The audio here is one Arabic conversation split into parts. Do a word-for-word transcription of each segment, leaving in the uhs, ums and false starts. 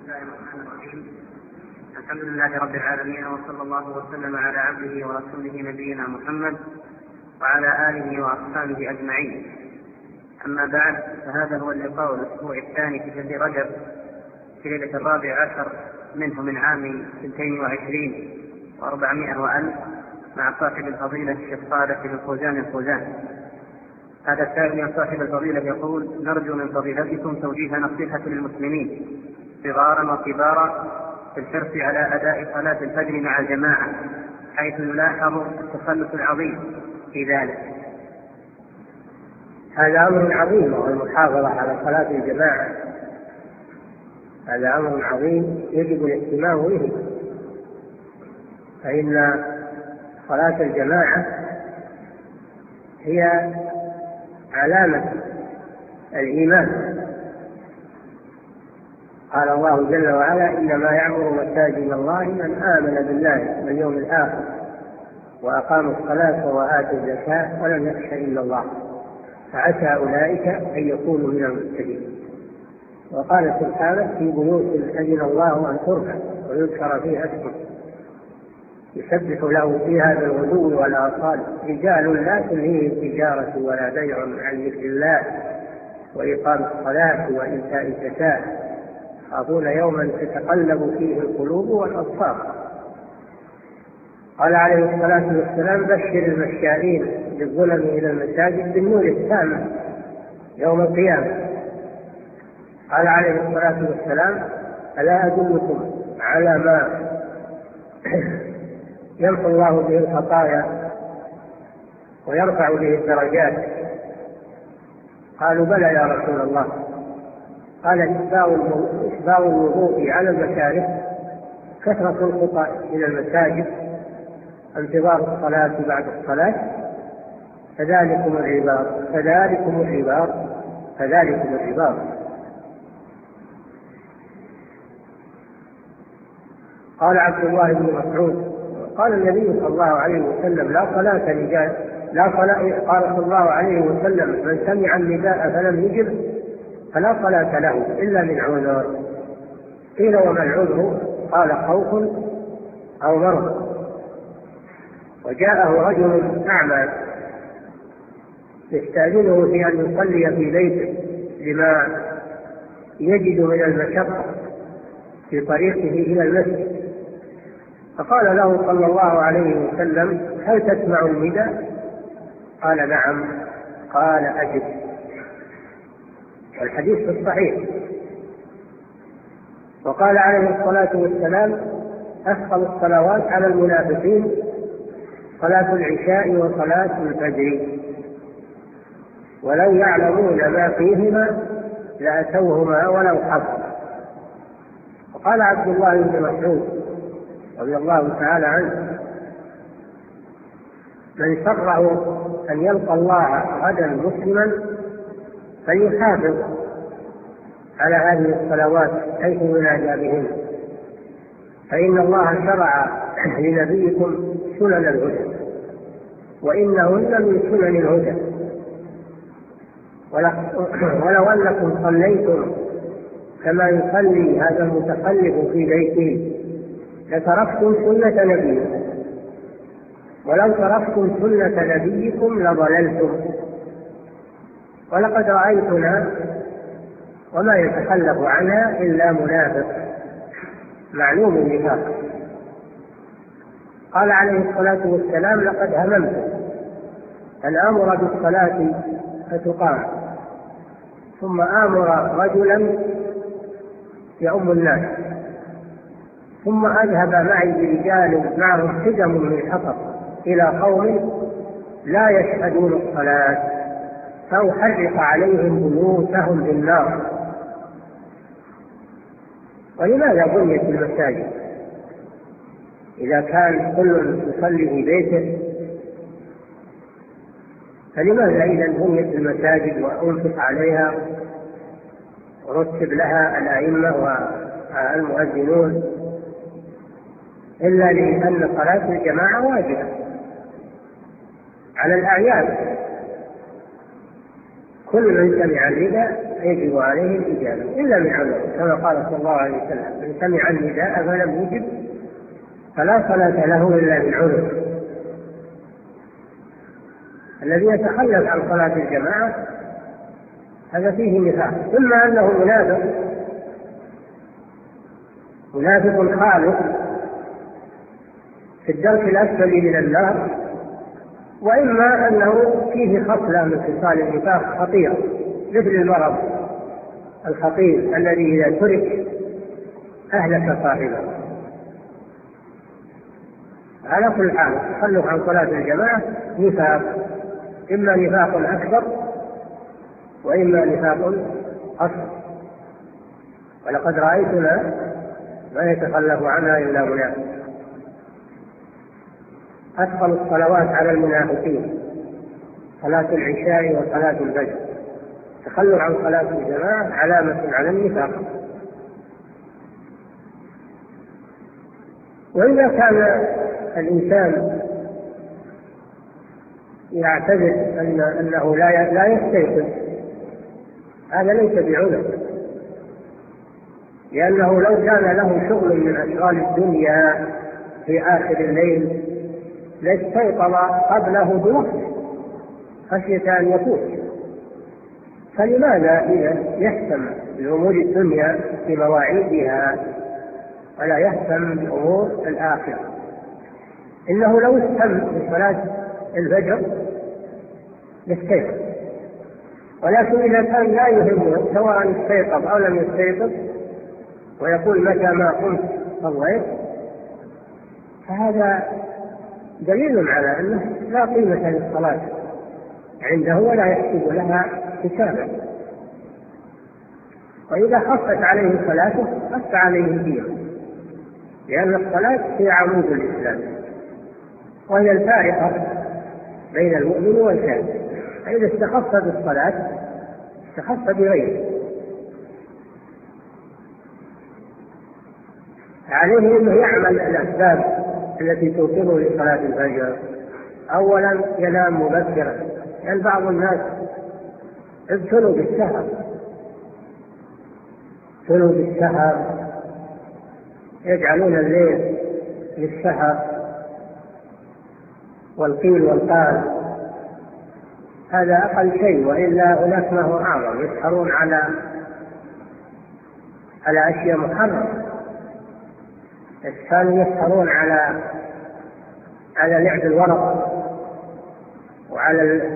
الله الرحمن الرحيم. الحمد لله رب العالمين، وصلى الله وسلم على عبده ورسوله نبينا محمد وعلى آله وأصحابه أجمعين. أما بعد، فهذا هو اللقاء الأسبوع الثاني في شهر رجب في ليلة الرابع عشر منه من عام اثنين وعشرين وأربعمائة وألف مع صاحب الفضيلة الشيخ صالح بن فوزان الفوزان. هذا السائل من صاحب الفضيلة يقول: نرجو من فضيلتكم توجيه نصيحة للمسلمين صغارا وكبارا في الحرص على أداء صلاة الفجر مع الجماعة، حيث يلاحظ التخلف العظيم في ذلك. هذا أمر عظيم، والمحافظة على صلاة الجماعة هذا أمر عظيم يجب الاهتمام به، فإن صلاة الجماعة هي علامة الإيمان. قال الله جل وعلا: إنما يعمر مساجد الله من آمن بالله واليوم الآخر وأقام الصلاة وآتى الزكاة ولم يخش إلا الله فعسى أولئك أن يكونوا من المهتدين. وقال سبحانه: في بيوت أذن الله أن ترفع ويذكر فيها اسمه يسبح له فيها بالغدو والآصال رجال لا تلهيهم تجارة ولا بيع عن ذكر الله وإقام الصلاة وإيتاء الزكاة يخافون يوما تتقلب فيه القلوب والأبصار. قال عليه الصلاة والسلام: بشر المشائين بالظلم إلى المساجد بالنور التام يوم القيامة. قال عليه الصلاة والسلام: ألا أدلكم على ما يمحو الله به الخطايا ويرفع به الدرجات؟ قالوا: بلى يا رسول الله. قال: إسباغ الوضوء على المكاره، كثرة الخطى إلى المساجد، انتظار الصلاة بعد الصلاة، فذلكم الرباط فذلكم الرباط فذلكم الرباط. قال عبد الله بن مسعود: قال النبي صلى الله عليه وسلم: لا صلاة لجاهل لا صلاة قال صلى الله عليه وسلم: من سمع النداء فلم يجب فلا صلاة له إلا من عذر. قيل: وما العذر؟ قال: خوف أو مرض. وجاءه رجل أعمى يستأذنه في أن يصلي في بيته لما يجد من المشقة في طريقه إلى المسجد، فقال له صلى الله عليه وسلم: هل تسمع النداء؟ قال: نعم. قال: أجب. والحديث في الصحيح. وقال عليه الصلاة والسلام: أثقل الصلوات على المنافقين صلاة العشاء وصلاة الفجر، ولو يعلمون ما فيهما لأتوهما ولو حصل. وقال عبد الله بن مسعود رضي الله تعالى عنه: من سره أن يلقى الله غدا مسلما فليحافظ على هذه الصلوات حيث ينادى بهن، فإن الله شرع لنبيكم سنن الهدى وإنهن من سنن الهدى، ولو أنكم صليتم كما يصلي هذا المتخلف في بيته لتركتم سنة نبيكم، ولو تركتم سنة نبيكم لضللتم. ولقد رأيتنا وما يتخلف عنها إلا منافق معلوم النفاق. قال عليه الصلاة والسلام: لقد هممت أن آمر بالصلاة فتقام، ثم آمر رجلا يؤم الناس، ثم أذهب معي برجال معهم حزم من حطب إلى قوم لا يشهدون الصلاة فأحرق عليهم بيوتهم بالنار. ولماذا بنيت المساجد إذا كان كل يصلي في بيته؟ فلماذا إذا بنيت المساجد وأنفق عليها ورتب لها الأئمة والمؤذنون إلا لأن صلاة الجماعة واجبة على الأعيان؟ كل من سمع النداء يجب عليه الإجابة إلا من عذر، كما قال صلى الله عليه وسلم: من سمع النداء فلم يجب فلا صلاة له إلا من عذر. الذي يتخلف عن صلاة الجماعة هذا فيه نفاق، إما أنه منافق منافق خالص في الدرك الأسفل من النار، وإما أنه فيه خصلة من خصال النفاق خطيرة، مثل المرض الخطير الذي إذا ترك أهلك صاحبه. على كل حال التخلف عن صلاة الجماعة نفاق، إما نفاق أكبر وإما نفاق أصغر، ولقد رأيتنا ما يتخلف عنها إلا منافق. أثقل الصلوات على المنافقين صلاة العشاء وصلاة الفجر. التخلف عن صلاة الجماعة علامة على النفاق. وإذا كان الإنسان يعتقد أن أنه لا لا يستيقظ، هذا ليس بعذر، لأنه لو كان له شغل من أشغال الدنيا في آخر الليل لاستيقظ قبل هدوء خشية أن يفوت. فلماذا إذا يهتم بأمور الدنيا في مواعيدها ولا يهتم بأمور الآخرة؟ إنه لو اهتم بصلاة الفجر لاستيقظ، ولكن إذا كان لا يهمه سواء استيقظ أو لم يستيقظ ويقول متى ما قمت صليت، فهذا دليل على أنه لا قيمة للصلاة عنده ولا يحسب لها حسابا. وإذا خفت عليه صلاته خف عليه دينه، لأن الصلاة هي عمود الإسلام وهي الفارقة بين المؤمن والكافر. فإذا استخف بالصلاة استخف بغيره. عليه أنه يعمل الأسباب التي توصله لصلاة الفجر. أولا ينام مبكرا، لأن يعني بعض الناس ابتلوا بالسهر ابتلوا بالسهر يجعلون الليل للسهر والقيل والقال، هذا أقل شيء، وإلا هناك ما هو أعظم، يسهرون على على أشياء محرمة. كانوا يسهرون على على لعب الورق وعلى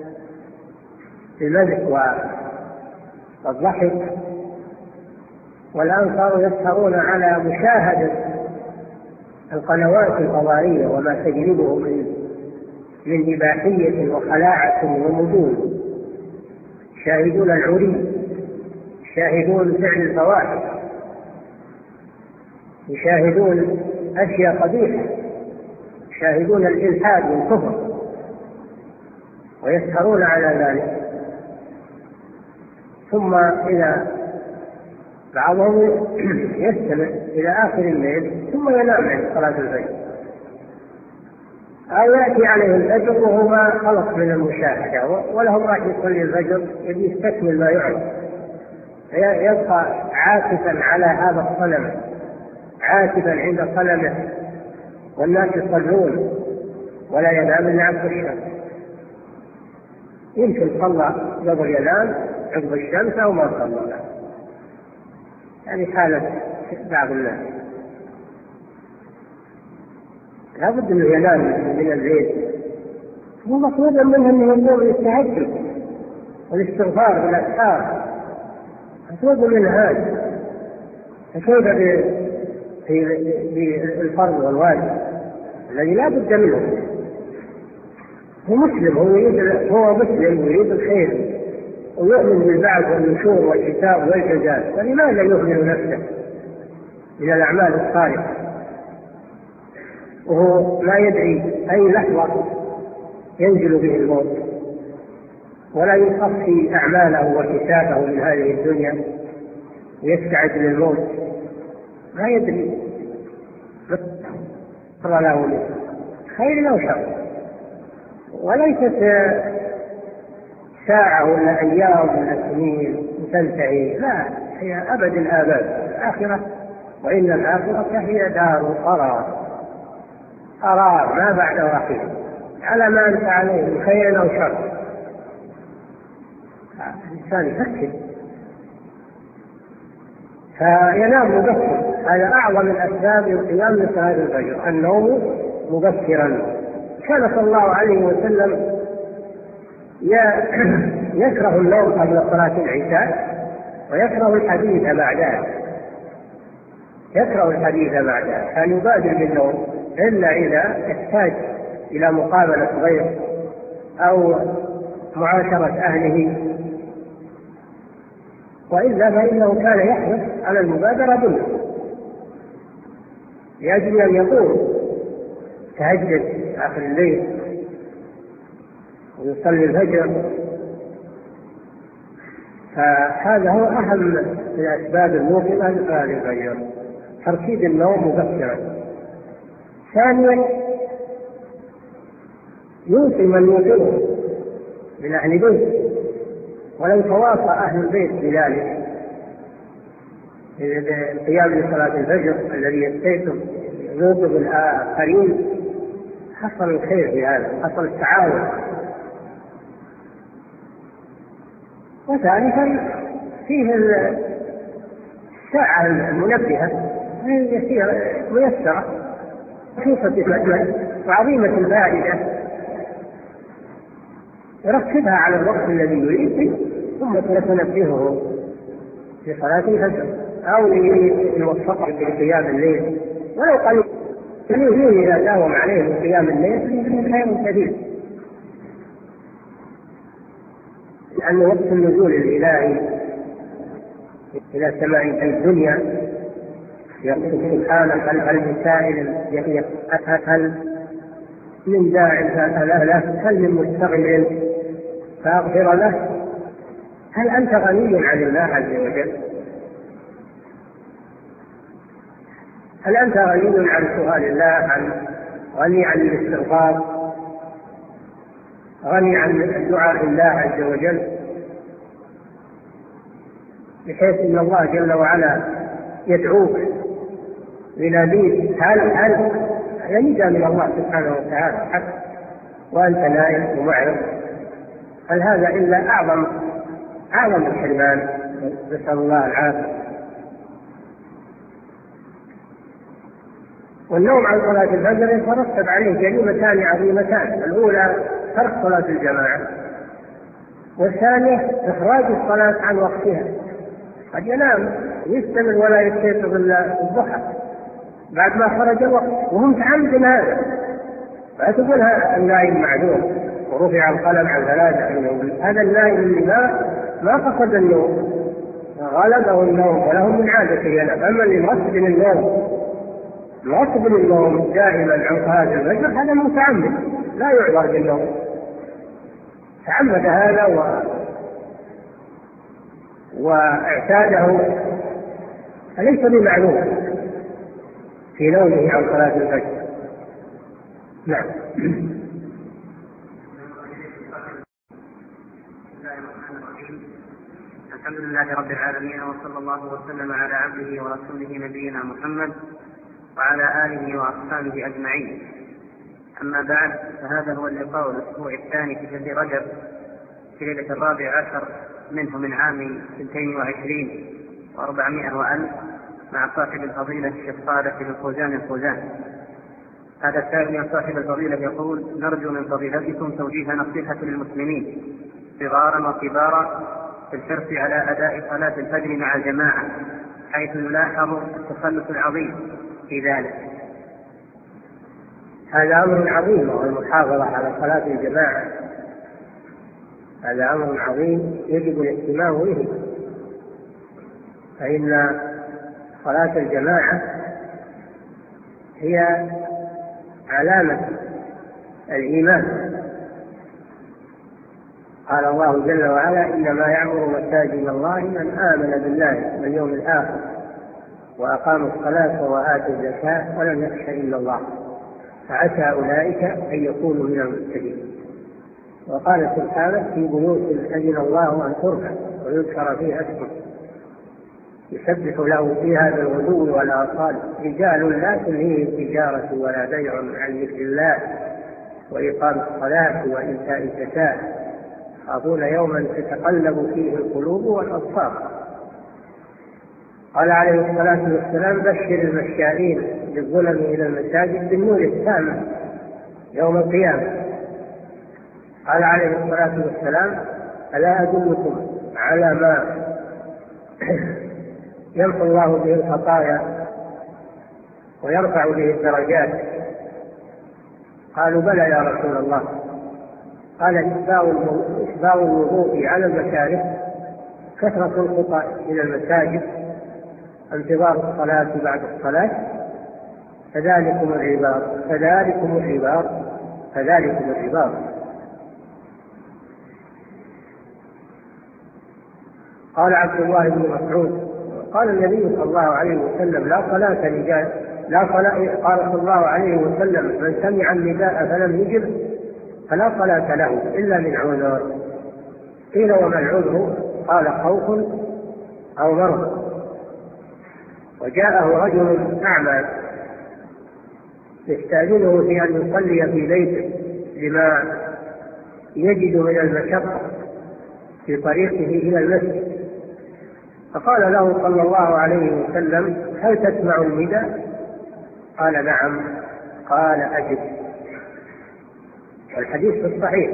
المزح والضحك، والآن صاروا يسهرون على مشاهدة القنوات الفضائية وما تجلبه من من إباحية وخلاعة ومجون. شاهدون العري، شاهدون فعل الفواحش، يشاهدون أشياء قبيحة، يشاهدون الإلحاد والكفر ويسهرون على ذلك. ثم إذا بعضهم يستمع إلى آخر الليل ثم ينام عند صلاة الفجر، أو يأتي عليه الفجر وهو ما خلص من المشاهدة وله راح يصلي الفجر، يبي يستكمل ما يعرف، يبقى عاكفا على هذا الصنم، عاكفا عند صنمه، والناس يصلون ولا ينام إلا عقب الشمس. يمكن صلى قبل ينام عقب الشمس أو ما صلى، يعني حالة بعض الناس. لا بد أنه ينام من الليل، هو مطلوب منه أنه يقوم للتهجد والاستغفار بالأسحار، مطلوب من هذا. فكيف بالفرض والواجب الذي لا بد منه؟ هو مسلم، هو يريد هو مسلم ويريد الخير ويؤمن بالبعث والنشور والحساب والجزاء، فلماذا يؤمن نفسه من الأعمال الصالحة وهو ما يدري أي لحظة ينزل به الموت، ولا يصفي أعماله وحسابه من هذه الدنيا ويستعد للموت؟ ما يدري مر له من خير أو شر. وليست ساعة ولا أيام ولا سنين وتنتهي، لا، هي أبد الآباد الآخرة، وإن الآخرة هي دار القرار، قرار ما بعد رحيل على ما أنت عليه من خير أو شر. الإنسان يفكر فينام مبكر، هذا أعظم الأسباب للقيام من صلاة الفجر، النوم مبكرا. كان صلى الله عليه وسلم يكره النوم قبل صلاة العشاء ويكره الحديث بعدها، يكره الحديث بعدها، كان يبادر بالنوم إلا إذا احتاج إلى مقابلة ضيف أو معاشرة أهله، وإلا فإنه كان يحرص على المبادرة بالنوم لأجل أن يقوم تهجد آخر الليل ويصلي الفجر. فهذا هو أهم الأسباب الموقظة لصلاة الفجر، ترتيب النوم مبكرا. ثانيا يوصي من يوصله من أهل البيت، ولو تواصى أهل البيت بذلك القيام لصلاة الفجر الذي يستيقظ يوقظ الآخرين، حصل الخير في هذا، حصل التعاون. وثالثا فيه الساعة المنبهة ميسرة خفيفة المجمل وعظيمة الفائدة، يركبها على الوقت الذي يريد ثم تنبهه في صلاة الفجر، أو يوفقه لقيام الليل ولو قليل، إذا داوم عليه من قيام الليل خير كثير، لأن وقت النزول الإلهي إلى سماء الدنيا يقول سبحانه هل هل من سائل هل من داع فأله له، هل من مستغفر فأغفر له. هل أنت غني عن الله عز وجل؟ هل أنت غني عن سؤال الله، عن غني عن الاستغفار، غني عن دعاء الله عز وجل، بحيث ان الله جل وعلا يدعوك يناديك هل هل هذا نداء من الله سبحانه وتعالى حتى وانت نائم ومعرض؟ هل هذا الا اعظم اعظم الحرمان؟ نسال الله العافيه. والنوم عن صلاة الفجر يترتب عليه جريمتان عظيمتان، الأولى ترك صلاة الجماعة، والثانية إخراج الصلاة عن وقتها. قد ينام ويستمر ولا يستيقظ إلا الضحى بعد ما خرج الوقت وهم متعمد هذا، لا تقول هذا النائم معذور ورفع القلم عن ثلاثة، هذا النائم اللي ما ما قصد النوم غلبه النوم ولهم من عادة ينام. أما اللي مرتب النوم مرتب النوم دائما عن صلاة الفجر هذا متعمد لا يعذر بالنوم، تعمد هذا و... واعتاده، فليس بمعلوم في نومه عن صلاة الفجر. نعم. الحمد لله رب العالمين، وصلى الله وسلم على عبده ورسوله نبينا محمد وعلى آله وأصحابه أجمعين. أما بعد، فهذا هو اللقاء الأسبوع الثاني في شهر رجب في ليلة الرابع عشر منه من عام اثنتين وعشرين وأربعمائة وألف مع صاحب الفضيلة الشيخ صالح بن فوزان الفوزان. هذا السائل من صاحب الفضيلة يقول: نرجو من فضيلتكم توجيه نصيحة للمسلمين صغارا وكبارا في الحرص على أداء صلاة الفجر مع الجماعة، حيث يلاحظ التخلف العظيم في ذلك. هذا أمر عظيم، والمحافظة على صلاة الجماعة هذا أمر عظيم يجب الاهتمام به، فإن صلاة الجماعة هي علامة الإيمان. قال الله جل وعلا: إنما يعمر مساجد الله من آمن بالله واليوم الآخر وأقام الصلاة وآتى الزكاة ولم يخش إلا الله فعسى أولئك أن يكونوا من المهتدين. وقال سبحانه في بيوت أذن الله أن ترفع ويذكر فيها اسمه يسبح له فيها بالغدو والآصال رجال لا تلهيهم تجارة ولا بيع عن ذكر الله وإقام الصلاة وإيتاء الزكاة يخافون يوما تتقلب فيه القلوب والأبصار. قال عليه الصلاة والسلام بشر المشائين بالظلم إلى المساجد بالنور التام يوم القيامة. قال عليه الصلاة والسلام ألا أدلكم على ما يمحو الله به الخطايا ويرفع به الدرجات؟ قالوا بلى يا رسول الله. قال إسباغ الوضوء على المكاره، كثرة الخطى إلى المساجد، انتظار الصلاة بعد الصلاة، فذلكم الرباط فذلكم الرباط فذلكم الرباط. قال عبد الله بن مسعود قال النبي صلى الله عليه وسلم لا صلاة لجاهل لا صلاة قال صلى الله عليه وسلم من سمع النداء فلم يجب فلا صلاة له إلا من عذر. قيل وما العذر؟ قال خوف أو مرض. وجاءه رجل أعمى يستأذنه في أن يصلي في بيته لما يجد من المشقة في طريقه إلى المسجد، فقال له صلى الله عليه وسلم هل تسمع النداء؟ قال نعم. قال أجب. والحديث في الصحيح.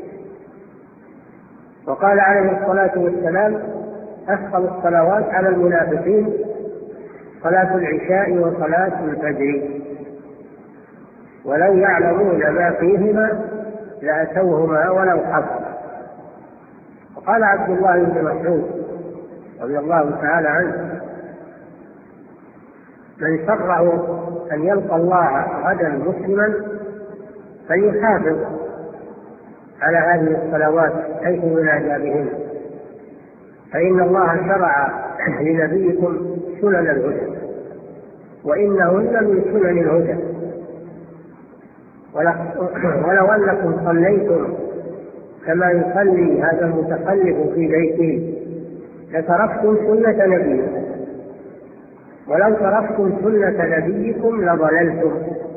وقال عليه الصلاة والسلام أثقل الصلوات على المنافقين صلاة العشاء وصلاة الفجر ولو يعلمون ما فيهما لأتوهما ولو حصل. وقال عبد الله بن مسعود رضي الله تعالى عنه من سره أن يلقى الله غدا مسلما فليحافظ على هذه الصلوات حيث ينادى بهن، فإن الله شرع لنبيكم سنن الهدى وإنهن من سنن الهدى. ولو أنكم صليتم كما يصلي هذا المتخلف في بيته لتركتم سنة نبيكم، ولو تركتم سنة نبيكم لضللتم.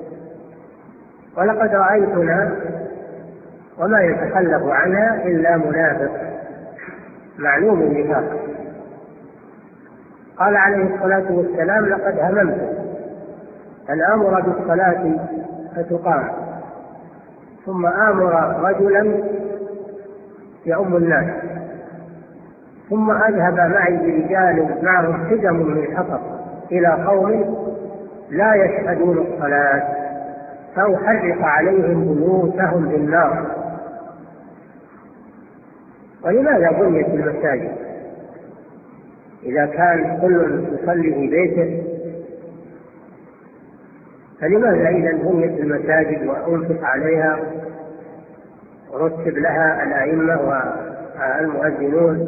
ولقد رأيتنا وما يتخلف عنها إلا منافق معلوم النفاق. قال عليه الصلاة والسلام لقد هممت أن آمر بالصلاة فتقام ثم آمر رجلا يؤم الناس ثم أذهب معي برجال معهم حزم من حطب إلى قوم لا يشهدون الصلاة فأحرق عليهم بيوتهم بالنار. ولماذا بنيت المساجد إذا كان كل يصلي في بيته؟ فلماذا إذا بنيت المساجد وأنفق عليها ورتب لها الأئمة والمؤذنون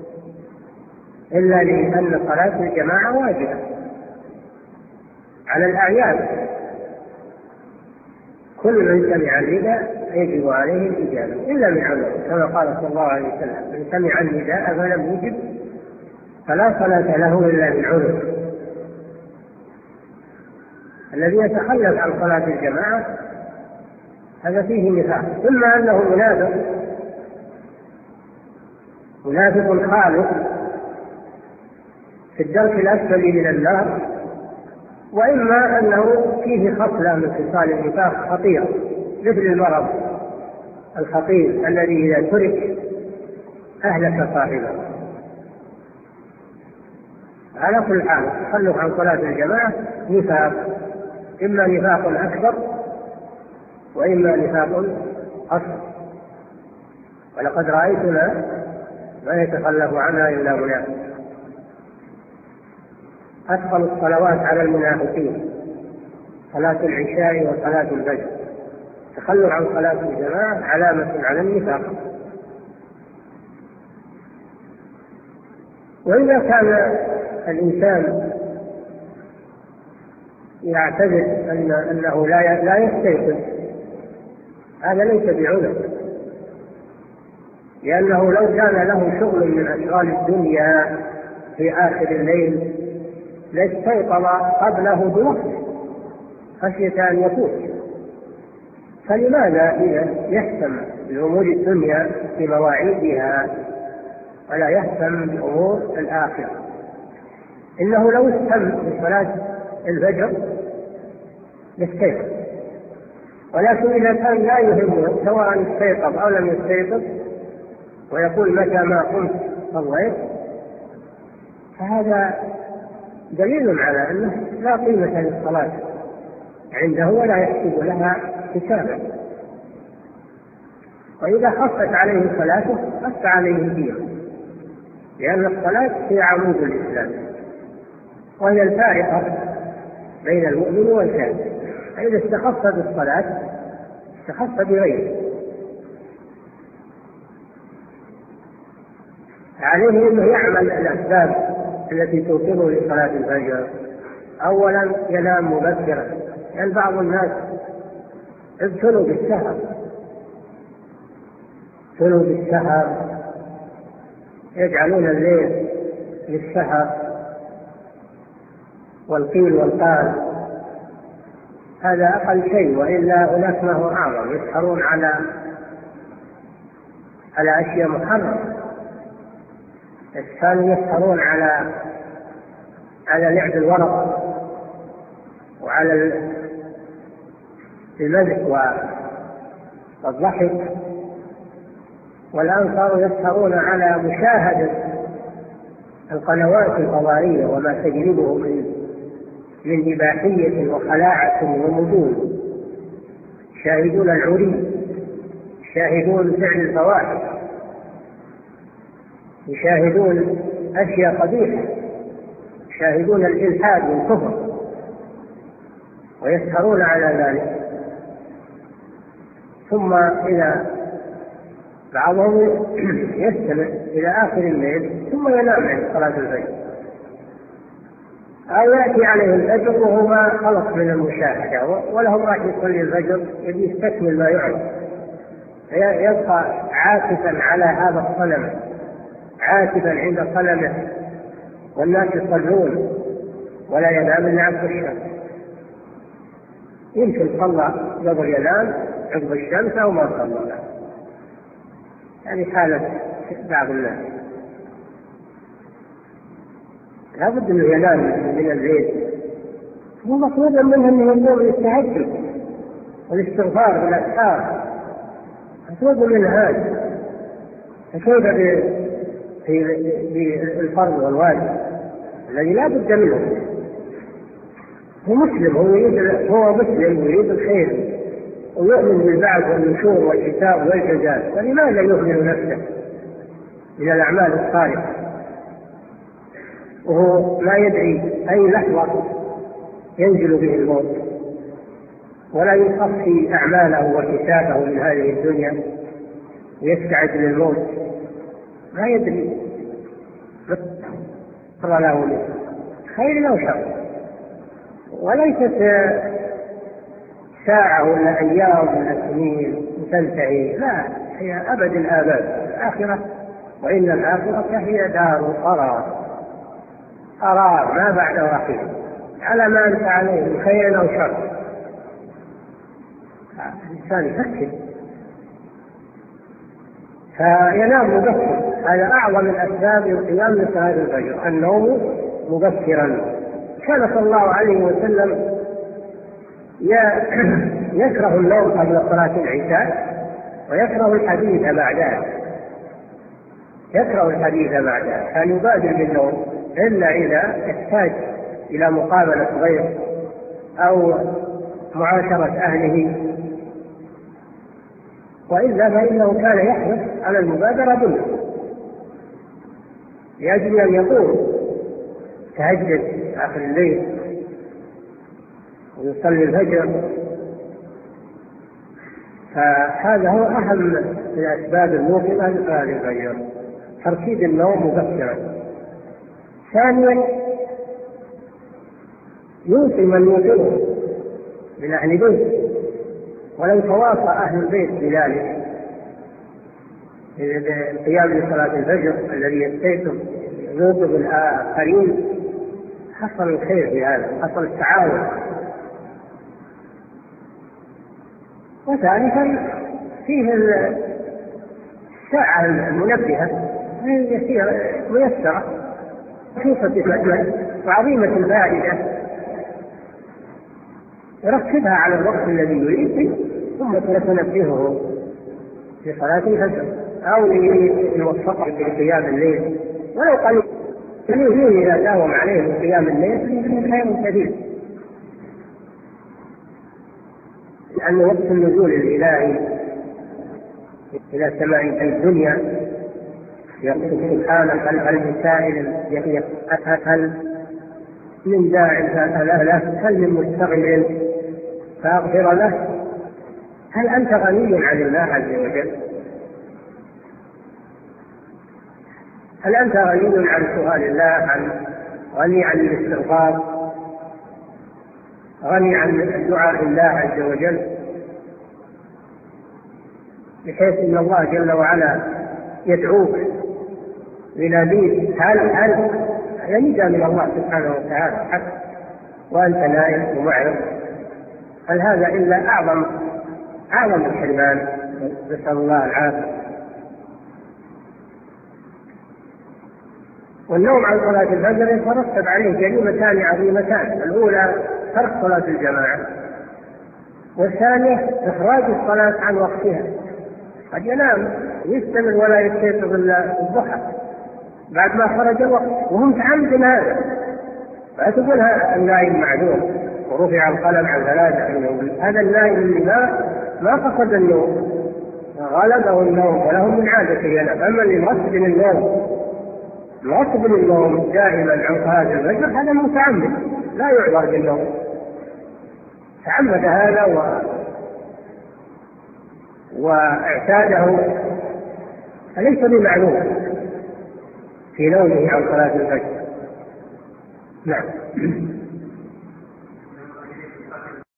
إلا لأن صلاة الجماعة واجبة على الأعياد؟ كل من سمع النداء يجب عليه الإجابة إلا من عذر، كما قال صلى الله عليه وسلم من سمع النداء فلم يجب فلا صلاة له إلا من عذر. الذي يتخلف عن صلاة الجماعة هذا فيه نفاق، إما أنه منافق منافق خالص في الدرك الأسفل من النار، وإما أنه فيه خصلة من خصال النفاق خطيرة مثل المرض الخطير الذي إذا ترك أهلك صاحبه. على كل حال التخلف عن صلاة الجماعة نفاق، إما نفاق أكبر وإما نفاق أصغر. ولقد رأيتنا ما يتخلف عنها إلا منافق. أثقل الصلوات على المنافقين صلاة العشاء وصلاة الفجر. تخلف عن صلاة الجماعة علامة على النفاق. وإذا كان الإنسان يعتذر أن أنه لا لا يستيقظ هذا ليس بعذر، لأنه لو كان له شغل من أشغال الدنيا في آخر الليل لاستيقظ قبله بوقت خشية أن يفوت. فلماذا إذا يهتم بأمور الدنيا في مواعيدها ولا يهتم بأمور الآخرة؟ إنه لو اهتم بصلاة الفجر لاستيقظ، ولكن إذا كان لا يهمه سواء استيقظ أو لم يستيقظ ويقول متى ما قمت صليت، فهذا دليل على أنه لا قيمة للصلاة عنده ولا يحسب لها حسابا. وإذا خفت عليه صلاته خف عليه دينه، لأن الصلاة هي عمود الإسلام وهي الفارقة بين المؤمن والكافر. فإذا استخف بالصلاة استخف بغيره. عليه أنه يعمل الأسباب التي توصله لصلاة الفجر. أولا ينام مبكرا، لأن يعني بعض الناس ابتلوا بالسهر ابتلوا بالسهر يجعلون الليل للسهر والقيل والقال، هذا أقل شيء، وإلا هناك ما هو أعظم، يسهرون على على أشياء محرمة. كانوا يسهرون على على لعب الورق وعلى المزح والضحك، والآن صاروا يسهرون على مشاهدة القنوات الفضائية وما تجلبه من من إباحية وخلاعة ومجون. يشاهدون العري، يشاهدون فعل الفواحش، يشاهدون أشياء قبيحة، يشاهدون الإلحاد والكفر ويسهرون على ذلك. ثم إذا بعضهم يستمع إلى آخر الليل ثم ينام عند صلاة الفجر، أو يأتي عليه الفجر وهو ما خلص من المشاهدة وله راح يصلي الفجر يبي يستكمل ما يعرف، يبقى عاكفا على هذا الصنم، عاكفا عند صنمه، والناس يصلون ولا ينام إلا عقب الشمس. يمكن صلى قبل ينام عقب الشمس أو ما صلى، يعني حالة بعض الناس لابد أنه ينام من الليل. هو مطلوب منه أنه يقوم للتهجد والاستغفار بالأسحار، مطلوب من هذا. فكيف بالفرض والواجب الذي لا بد منه؟ هو مسلم، هو يريد هو مسلم ويريد الخير ويؤمن بالبعث والنشور والحساب والجزاء، فلماذا يؤمن نفسه من الأعمال الصالحة وهو لا يدري أي لحظة ينزل به الموت، ولا يصفي أعماله وحسابه من هذه الدنيا ويستعد للموت؟ ما يدري مر له من خير أو شر، وليست ساعة ولا أيام ولا سنين وتنتهي، لا، هي أبد الآباد الآخرة. وإن الآخرة هي دار القرار، قرار ما بعده رحيل، على ما أنت عليه من خير أو شر. الإنسان يفكر فينام مبكر، هذا أعظم الأسباب للقيام لصلاة الفجر، النوم مبكرا. كان صلى الله عليه وسلم يكره النوم قبل صلاة العشاء ويكره الحديث بعدها، يكره الحديث بعدها، كان يبادر بالنوم إلا إذا احتاج إلى مقابلة ضيف أو معاشرة أهله، وإلا فإنه كان يحرص على المبادرة بالنوم لأجل أن يقوم تهجد آخر الليل ويصلي الفجر. فهذا هو أهم الأسباب الموقظة لصلاة الفجر، ترتيب النوم مبكرا. ثانيا يوصي من يوصله من أهل بيت، ولو تواصى أهل البيت بذلك القيام لصلاة الفجر الذي يستيقظ يوقظ الآخرين، حصل الخير في هذا، حصل التعاون. وثالثا فيه الساعة المنبهة، هي ميسرة رخيصة الثمن وعظيمة الفائدة، يركبها على الوقت الذي يريد ثم تنبهه في صلاة الفجر أو يوفقه بقيام الليل، ولو قليل قليل إذا داوم عليه من قيام الليل من خير كثير، لأن وقت النزول الإلهي إلى سماء الدنيا يقول سبحانه: هل من سائل هل من داع فأذن له، هل من مستغفر فأغفر له، هل أنت غني عن الله عز وجل؟ هل أنت غني عن سؤال الله، عن غني عن الاستغفار، غني عن الدعاء لله عز وجل، بحيث أن الله جل وعلا يدعوك يناديك هل هل ينادى من الله سبحانه وتعالى حتى وأنت نائم ومعرض؟ هل هذا إلا أعظم أعظم الحرمان، نسأل الله العافية. والنوم عن صلاة الفجر يترتب عليه جريمتان عظيمتان: الأولى ترك صلاة الجماعة، والثانية إخراج الصلاة عن وقتها. قد ينام ويستمر ولا يستيقظ إلا الضحى بعد ما خرج الوقت وهم متعمدين هذا، فتقول النائم معذور ورفع القلم عن ثلاثة منهم. هذا النائم اللي ما ما قصد النوم غلبه النوم فلهم من عادة ينام. أما اللي مرتب النوم مرتب النوم دائما عن صلاة الفجر هذا متعمد لا يعذر بالنوم، تعمد هذا و... واعتاده، فليس بمعلوم في نومه عن صلاة الفجر. نعم.